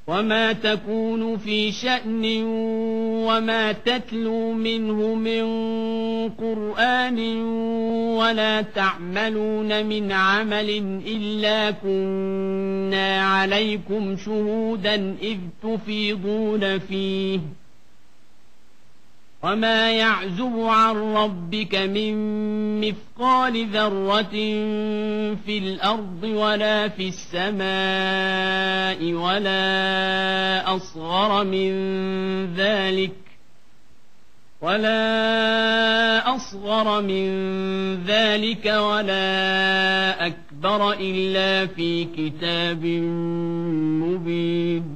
وما تكون في شأن وما تتلو منه من قرآن ولا تعملون من عمل إلا كنا عليكم شهودا إذ تفيضون فيه وما يعزب عن ربك من مثقال ذرة في الأرض ولا في السماء ولا أصغر من ذلك ولا أكبر إلا في كتاب مبين